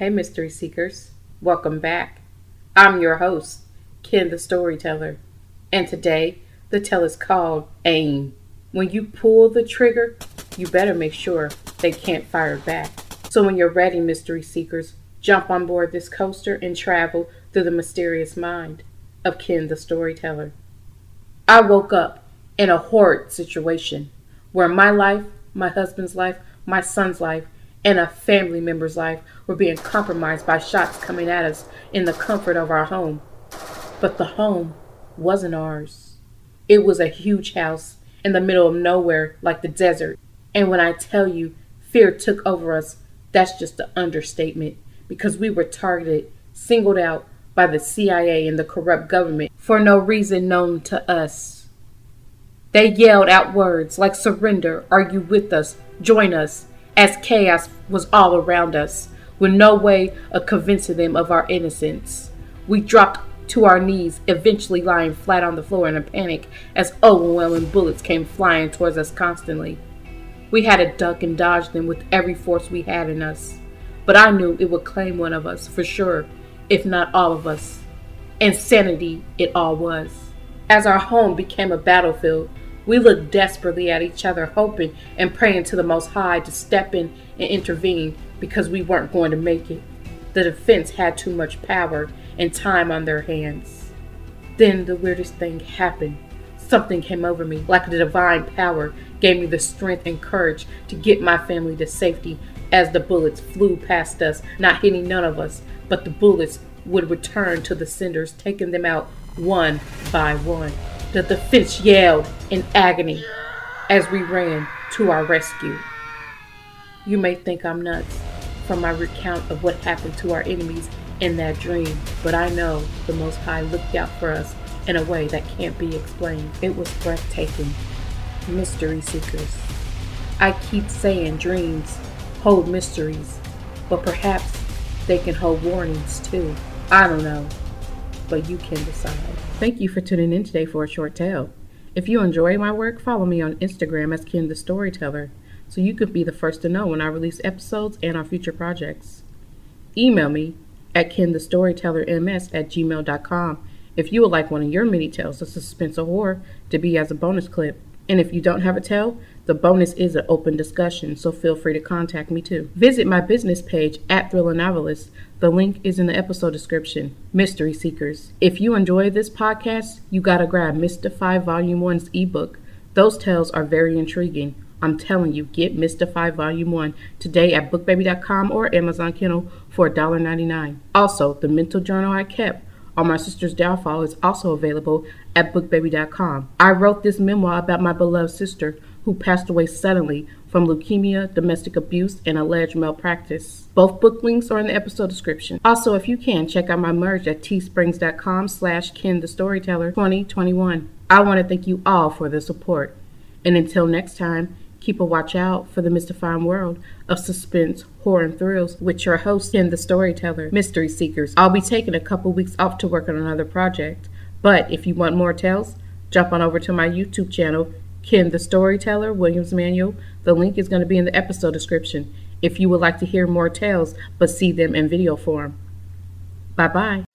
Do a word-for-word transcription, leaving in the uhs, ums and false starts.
Hey, Mystery Seekers. Welcome back. I'm your host, Ken the Storyteller. And today, the tale is called Aim. When you pull the trigger, you better make sure they can't fire back. So when you're ready, Mystery Seekers, jump on board this coaster and travel through the mysterious mind of Ken the Storyteller. I woke up in a horrid situation where my life, my husband's life, my son's life, and a family member's life were being compromised by shots coming at us in the comfort of our home. But the home wasn't ours. It was a huge house in the middle of nowhere like the desert. And when I tell you fear took over us, that's just an understatement, because we were targeted, singled out by the C I A and the corrupt government for no reason known to us. They yelled out words like surrender, are you with us, join us, as chaos was all around us, with no way of convincing them of our innocence. We dropped to our knees, eventually lying flat on the floor in a panic as overwhelming bullets came flying towards us constantly. We had to duck and dodge them with every force we had in us, but I knew it would claim one of us for sure, if not all of us. Insanity it all was. As our home became a battlefield, we looked desperately at each other, hoping and praying to the Most High to step in and intervene, because we weren't going to make it. The defense had too much power and time on their hands. Then the weirdest thing happened. Something came over me, like a divine power gave me the strength and courage to get my family to safety as the bullets flew past us, not hitting none of us, but the bullets would return to the senders, taking them out one by one. The defense yelled in agony as we ran to our rescue. You may think I'm nuts from my recount of what happened to our enemies in that dream, but I know the Most High looked out for us in a way that can't be explained. It was breathtaking. Mystery Seekers. I keep saying dreams hold mysteries, but perhaps they can hold warnings too. I don't know, but you can decide. Thank you for tuning in today for a short tale. If you enjoy my work, follow me on Instagram as Ken the Storyteller, so you could be the first to know when I release episodes and on future projects. Email me at kenthestorytellerms at gmail dot com if you would like one of your mini tales of suspense or horror to be as a bonus clip. And if you don't have a tale, the bonus is an open discussion, so feel free to contact me too. Visit my business page at Thriller Novelist. The link is in the episode description. Mystery Seekers. If you enjoy this podcast, you gotta grab Mystify Volume one's ebook. Those tales are very intriguing. I'm telling you, get Mystify Volume one today at book baby dot com or Amazon Kindle for one dollar and ninety-nine cents. Also, the mental journal I kept on my sister's downfall is also available at book baby dot com. I wrote this memoir about my beloved sister who passed away suddenly from leukemia, domestic abuse, and alleged malpractice. Both book links are in the episode description. Also, if you can, check out my merch at teesprings dot com slash Ken the Storyteller twenty twenty-one. I want to thank you all for the support. And until next time, keep a watch out for the mystifying world of suspense, horror, and thrills with your host, Ken the Storyteller. Mystery Seekers. I'll be taking a couple weeks off to work on another project, but if you want more tales, jump on over to my YouTube channel, Ken the Storyteller, Williams Manual. The link is going to be in the episode description if you would like to hear more tales but see them in video form. Bye-bye.